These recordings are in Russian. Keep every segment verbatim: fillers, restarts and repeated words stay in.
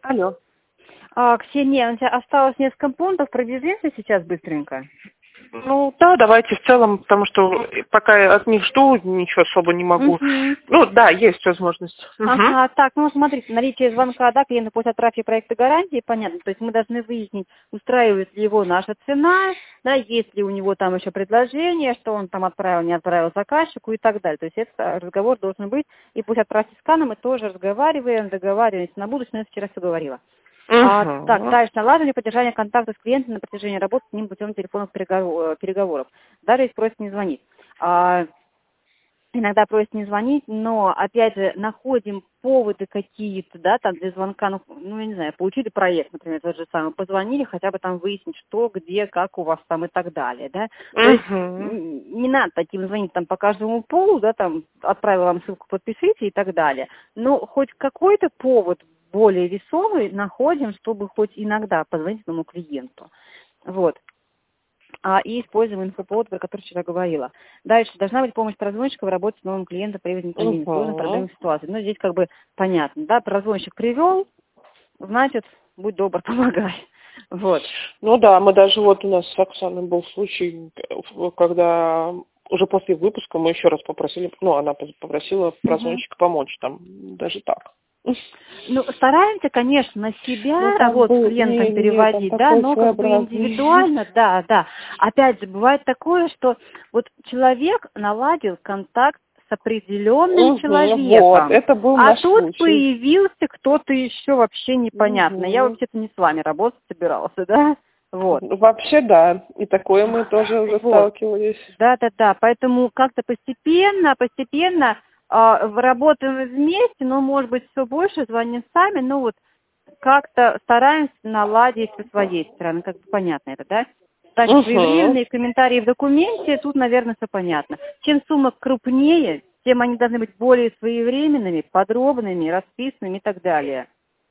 Алло. А, Ксения, у тебя осталось несколько пунктов, пробежимся сейчас быстренько? Ну да, давайте в целом, потому что пока я от них жду, ничего особо не могу. Угу. Ну да, есть возможность. Ага, Угу. так, ну смотрите, наличие звонка, да, клиенту после отправки проекта гарантии, понятно, то есть мы должны выяснить, устраивает ли его наша цена, да, есть ли у него там еще предложение, что он там отправил, не отправил заказчику и так далее. То есть этот разговор должен быть, и после отправки скана мы тоже разговариваем, договариваемся на будущее, но я вчера все говорила. А, так, Угу. дальше. Налаживание поддержания контакта с клиентом на протяжении работы с ним путем телефонных переговоров, переговоров. Даже если просит не звонить. А, иногда просит не звонить, но, опять же, находим поводы какие-то, да, там для звонка, ну, ну, я не знаю, получили проект, например, тот же самый, позвонили, хотя бы там выяснить, что, где, как у вас там и так далее, да. То есть Угу. не надо таким звонить там по каждому полу, да, там, отправила вам ссылку, подпишите и так далее. Но хоть какой-то повод более весомый находим, чтобы хоть иногда позвонить своему клиенту. Вот. А, и используем инфоповод, про который вчера говорила. Дальше. Должна быть помощь прозвонщика в работе с новым клиентом при возникновении сложных проблемных ситуаций. Ну, здесь как бы понятно, да, прозвонщик привел, значит, будь добр, помогай. Вот. Ну да, мы даже вот у нас с Оксаной был случай, когда уже после выпуска мы еще раз попросили, ну, она попросила прозвонщика Угу. помочь там, даже так. Ну, стараемся, конечно, на себя Ну, там работу с был, клиентом не, не, там переводить, да, такой но как бы своеобразный. индивидуально, да, да. Опять же, бывает такое, что вот человек наладил контакт с определенным Угу, вот, человеком, это был а наш тут случай. появился кто-то еще вообще непонятно. Я Угу. вообще-то не с вами работать собирался, да, вот. Вообще, да, и такое мы тоже уже Вот. сталкивались. Да, да, да. Поэтому как-то постепенно, постепенно э, работаем вместе, но, может быть, все больше звоним сами, но вот как-то стараемся наладить со своей стороны, как бы понятно это, да? Дальше Угу. своевременные комментарии в документе, тут, наверное, все понятно. Чем сумма крупнее, тем они должны быть более своевременными, подробными, расписанными и так далее.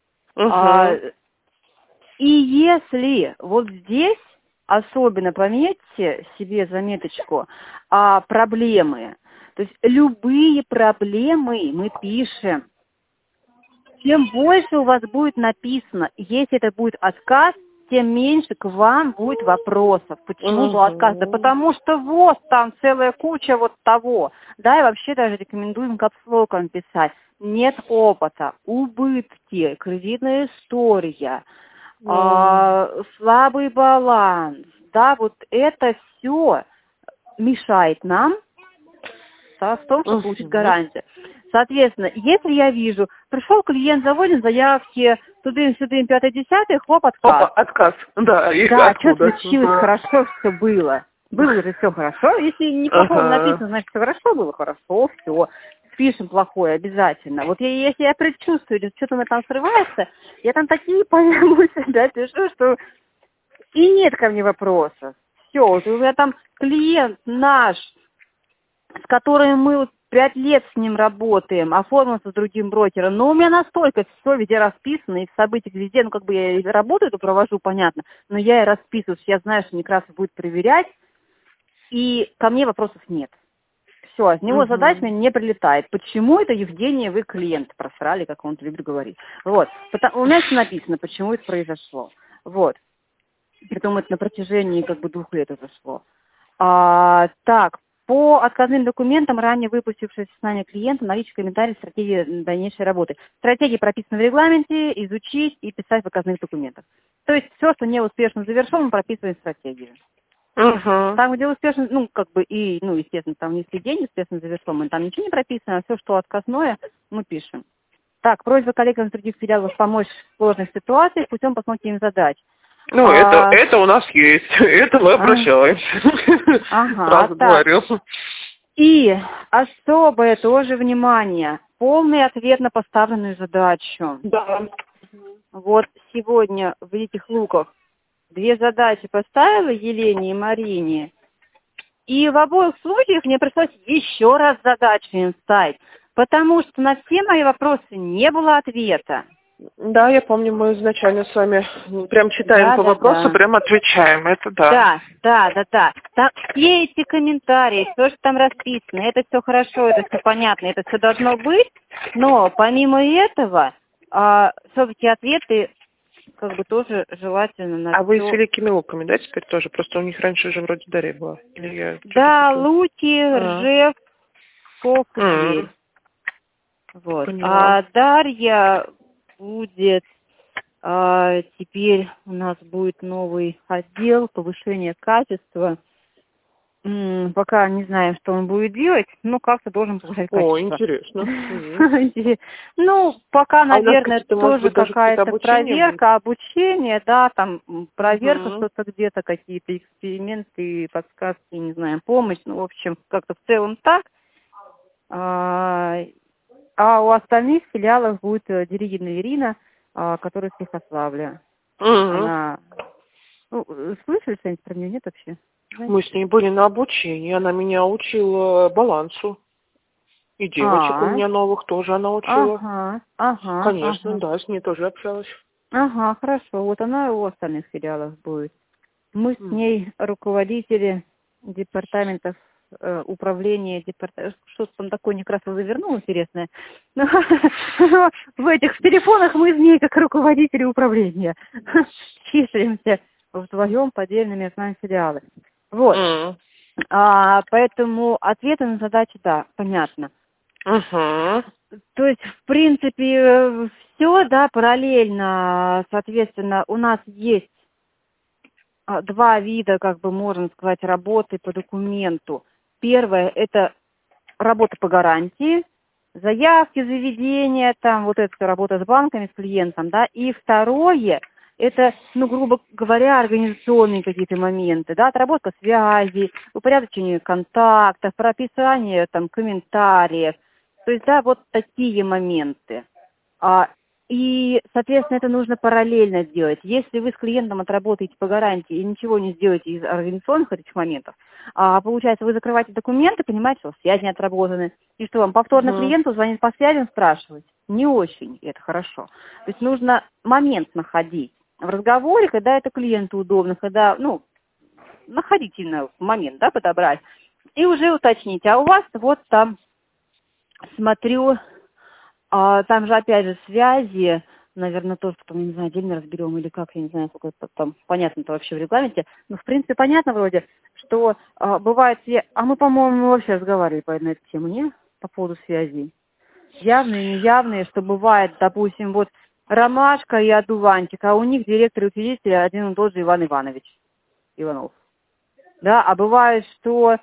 А, Угу. и если вот здесь, особенно пометьте себе заметочку, а, проблемы, то есть любые проблемы мы пишем. Чем больше у вас будет написано, если это будет отказ, тем меньше к вам будет вопросов. Почему был отказ? Да Угу. потому что вот там целая куча вот того. Да, и вообще даже рекомендуем капслоком писать. Нет опыта, убытки, кредитная история, а, слабый баланс. Да, вот это все мешает нам, да, в том, чтобы получить Угу. гарантию. Соответственно, если я вижу, пришел клиент, заводим заявки, тудым-сюдым, пятое-десятое, хлоп, Опа, отказ. отказ. Да, и Да, что откуда? случилось, Угу. хорошо все было. Было же все хорошо. Если неплохого Ага. написано, значит, все хорошо было, хорошо, все. Пишем плохое обязательно. Вот я, если я предчувствую, что что-то у меня там срывается, я там такие пойму себя пишу, что и нет ко мне вопросов. Все, вот у меня там клиент наш, с которым мы вот пять лет с ним работаем, оформился с другим брокером, но у меня настолько все везде расписано, и в событиях везде, ну, как бы я и работу эту провожу, понятно, но я и расписываюсь, я знаю, что Некрасов будет проверять, и ко мне вопросов нет. Все, от него задач Угу. мне не прилетает. Почему это, Евгения, вы клиент просрали, как он любит говорить? Вот. Потому, у меня все написано, почему это произошло. Вот. Притом это на протяжении как бы двух лет произошло. А, так, по отказным документам, ранее выпустившись знания клиента, наличие комментариев стратегии дальнейшей работы. Стратегии прописаны в регламенте, изучить и писать в отказных документах. То есть все, что не успешно завершено, мы прописываем в стратегию. Угу. Там, где успешно, ну, как бы, и, ну, естественно, там внесли деньги, успешно завершен, мы там ничего не прописано, а все, что отказное, мы пишем. Так, просьба коллегам из других филиалов помочь в сложных ситуациях путем постановки им задач. Ну, это, А, это у нас есть. Это мы а, обращаемся. ага, Сразу так. говорю. И особое тоже внимание, полный ответ на поставленную задачу. Да. Вот сегодня в этих луках две задачи поставила Елене и Марине, и в обоих случаях мне пришлось еще раз задачу им ставить, потому что на все мои вопросы не было ответа. Да, я помню, мы изначально с вами прям читаем Да, по да, вопросу, да. прям отвечаем. Это да. Да, да, да, да. Так, все эти комментарии, все, что там расписано, это все хорошо, это все понятно, это все должно быть, но помимо этого, а, все-таки ответы как бы тоже желательно на А вы с всё. великими луками, да, теперь тоже? Просто у них раньше же вроде Дарья была. Или я Да, что-то путаю? луки, А. ржев, кок и М. тверь. Вот. Поняла. А Дарья будет, а, теперь у нас будет новый отдел повышения качества. М, Пока не знаем, что он будет делать, но как-то должен повышать О, качество. интересно. М. Интерес- Ну, пока, А у нас наверное, какие-то, может тоже быть, даже какие-то какая-то обучения будут? проверка, обучение, да, там м, проверка Мгм. что-то где-то, какие-то эксперименты, подсказки, не знаю, помощь. Ну, в общем, как-то в целом так. А а у остальных филиалов будет э, Дерегина Ирина, а, которая с Лихославля. Мгм. Она... Ну, э, слышали что-нибудь про нее? Нет вообще? Знаете? Мы с ней были на обучении, она меня учила балансу. И девочек у А, меня новых тоже она учила. ага, ага, Конечно, ага. да, с ней тоже общалась. Ага, хорошо. Вот она и у остальных филиалов будет. Мы с М. ней руководители департаментов э, управления, департа- что-то там такое некрасиво завернуло интересное. Но в этих телефонах мы с ней как руководители управления числимся вдвоем по отдельными с нами филиалы. Вот. М. А, поэтому ответы на задачи, да, понятно. Мгм. То есть, в принципе, все, да, параллельно, соответственно, у нас есть а, два вида, как бы можно сказать, работы по документу. Первое – это работа по гарантии, заявки, заведения, там вот это всё, работа с банками, с клиентом, да. И второе – это, ну, грубо говоря, организационные какие-то моменты, да, отработка связи, упорядочение контактов, прописание там комментариев. То есть, да, вот такие моменты. А, и, соответственно, это нужно параллельно делать. Если вы с клиентом отработаете по гарантии и ничего не сделаете из организационных этих моментов, а, получается, вы закрываете документы, понимаете, что связи не отработаны, и что вам повторно Мгм. клиенту звонить по связям, спрашивать? Не очень это хорошо. То есть нужно момент находить в разговоре, когда это клиенту удобно, когда, ну, находить именно момент, да, подобрать, и уже уточнить. А у вас вот там, смотрю, а, там же опять же связи, наверное, тоже потом, я не знаю, отдельно разберем или как, я не знаю, сколько это там понятно-то вообще в регламенте. Но в принципе понятно вроде, что а, бывает, свя- а мы, по-моему, вообще разговаривали по этой теме, не? По поводу связей. Явные, неявные, что бывает, допустим, вот Ромашка и Одуванчик, а у них директор и учредитель один и тот же Иван Иванович Иванов. Да, а бывает, что,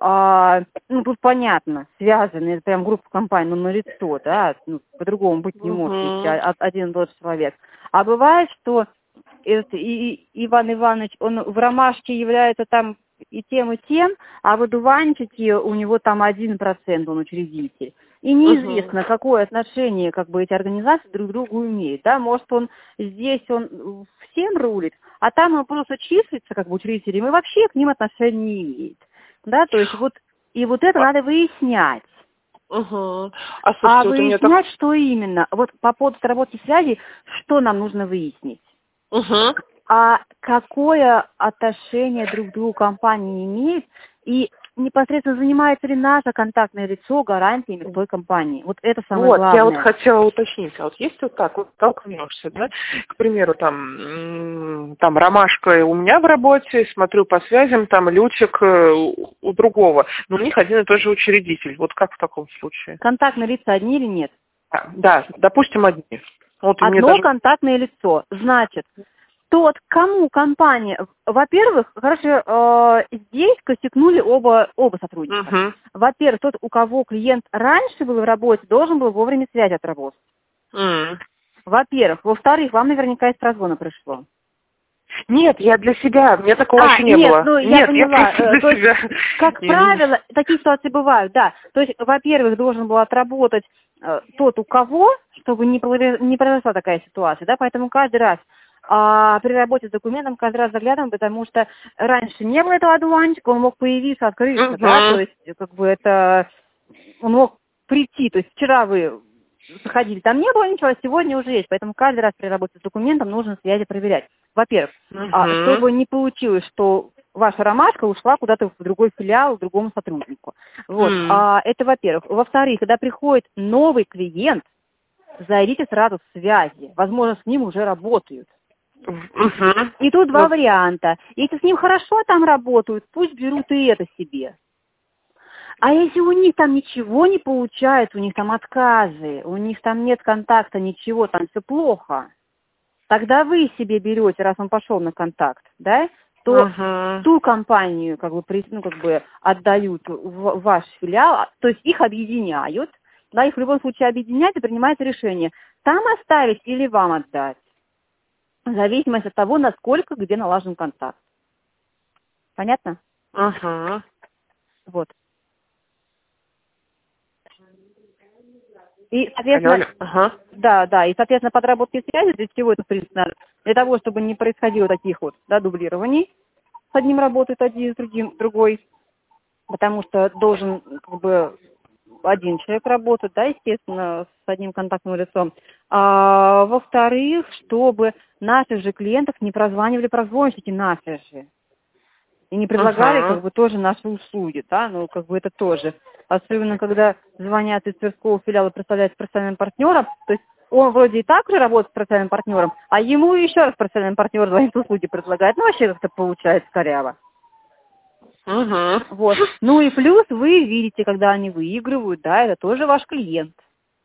а, ну, тут понятно, связаны, это прям группа компаний, ну, налицо, да, ну, по-другому быть не может, если Мгм. о- один и тот же человек. А бывает, что это, и, и Иван Иванович, он в Ромашке является там и тем, и тем, а в Одуванчике у него там один процент, он учредитель. И Мгм. неизвестно, какое отношение как бы эти организации друг к другу имеют. Да? Может, он здесь он всем рулит, а там он просто числится как бы учредителем и вообще к ним отношения не имеет. Да? То есть вот, и вот это А, надо выяснять. мгм. А А слушайте, вот у меня так... выяснять, что именно? Вот по поводу работы связи, что нам нужно выяснить? Мгм. А какое отношение друг к другу компании имеет и непосредственно занимается ли наше контактное лицо гарантиями в той компании. Вот это самое Вот, я вот главное. хотела уточнить, а вот есть вот так, вот столкнешься, да, к примеру, там, м, там Ромашка у меня в работе, смотрю по связям, там Лючик э, у у другого, но у них один и тот же учредитель, вот как в таком случае? Контактные лица одни или нет? Да, да, допустим, одни. Вот и мне Одно даже... контактное лицо. Значит, тот, кому компания... Во-первых, хорошо, э, здесь косякнули оба, оба сотрудника. Угу. Во-первых, тот, у кого клиент раньше был в работе, должен был вовремя связь отработать. М. Во-первых. Во-вторых, вам наверняка из прозвона пришло. Нет, я для себя, у меня такого А, еще не нет, было. ну я Нет, я поняла. просто Э, для То есть, себя. как Я не- правило, такие ситуации бывают, да. То есть, во-первых, должен был отработать э, тот, у кого, чтобы не, произ- не произошла такая ситуация, да, поэтому каждый раз а, при работе с документом каждый раз заглядываем, потому что раньше не было этого одуванчика, он мог появиться, открыться, да, то Мгм. есть, как бы это, он мог прийти, то есть вчера вы заходили, там не было ничего, а сегодня уже есть, поэтому каждый раз при работе с документом нужно связи проверять. Во-первых, а, Мгм. чтобы не получилось, что ваша ромашка ушла куда-то в другой филиал, к другому сотруднику. Вот, М. а, это во-первых. Во-вторых, когда приходит новый клиент, зайдите сразу в связи. Возможно, с ним уже работают. Угу. И тут два Вот. варианта. Если с ним хорошо там работают, пусть берут и это себе. А если у них там ничего не получается, у них там отказы, у них там нет контакта, ничего, там все плохо, тогда вы себе берете, раз он пошел на контакт, да, то Угу. ту компанию как бы, ну, как бы отдают в ваш филиал, то есть их объединяют, да, их в любом случае объединяют и принимается решение, там оставить или вам отдать, в зависимости от того, насколько где налажен контакт. Понятно? Угу. Вот. И, соответственно, Ага. да, да, и, соответственно, подработки связи, для чего это, в принципе, надо? Для того, чтобы не происходило таких вот, да, дублирований. С одним работает один, с другим другой, потому что должен, как бы, один человек работать, да, естественно, с одним контактным лицом. А, во-вторых, чтобы наших же клиентов не прозванивали прозвонщики наши же. И не предлагали, Ага. как бы, тоже наши услуги, да, ну, как бы, это тоже. Особенно, когда звонят из Тверского филиала, представляют профессиональным партнером, то есть он вроде и так уже работает с профессиональным партнером, а ему еще раз профессиональный партнер звонит, услуги предлагает. Ну, вообще как-то получается коряво. Угу. Вот. Ну и плюс вы видите, когда они выигрывают, да, это тоже ваш клиент.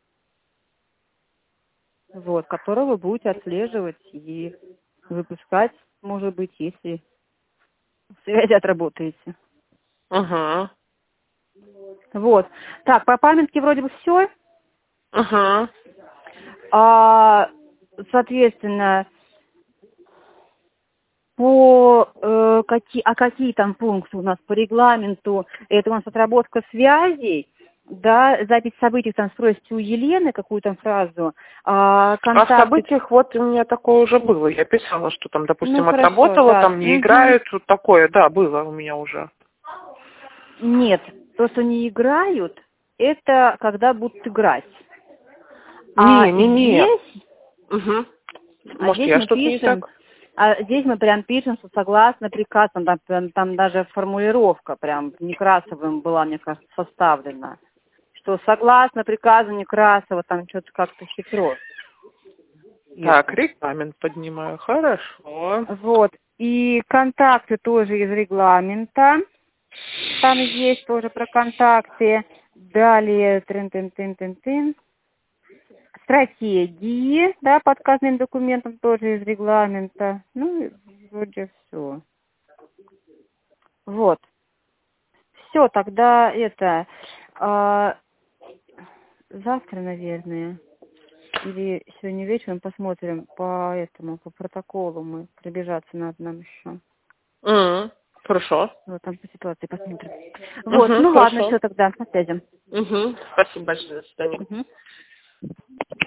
Вот, которого вы будете отслеживать и выпускать, может быть, если в связи отработаете. Угу. Вот. Так, по памятке вроде бы все. Угу. А, соответственно, по э, какие, а какие там пункты у нас по регламенту? Это у нас отработка связей, да, запись событий там спросите у Елены, какую там фразу. А, контакты... А в событиях вот у меня такое уже было. Я писала, что там, допустим, ну, хорошо, отработала, да. там не Угу. играют, вот такое, да, было у меня уже. Нет, то, что не играют, это когда будут играть. А Не, не, не. здесь, Угу. а Может, здесь я мы что-то не пишем, так? а здесь мы прям пишем, что согласно приказам, там, там, там даже формулировка прям Некрасовым была, мне кажется, составлена, что согласно приказу Некрасова, там что-то как-то хитро. Так, регламент поднимаю, хорошо. Вот, и контакты тоже из регламента, там есть тоже про контакты, далее, трын-тын-тын-тын-тын. Стратегии, да, по отказным документам тоже из регламента. Ну, и вроде все. Вот. Все, тогда это а, завтра, наверное, или сегодня вечером посмотрим по этому, по протоколу мы пробежаться надо нам еще. Угу. Хорошо. Вот там по ситуации посмотрим. Вот, Угу, ну ладно, хорошо. все тогда, на связи. Угу. Спасибо большое, до свидания. Угу.